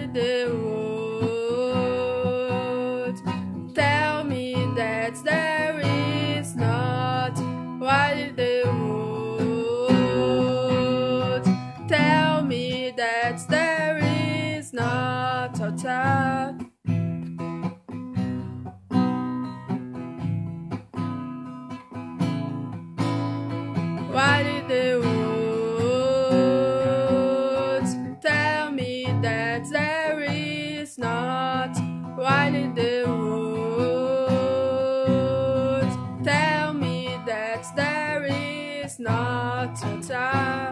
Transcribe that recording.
did the woods tell me that there is not? Why did the woods tell me that there is not a time? Why did the woods tell me that there is not? Why did the woods tell me that there is not a time?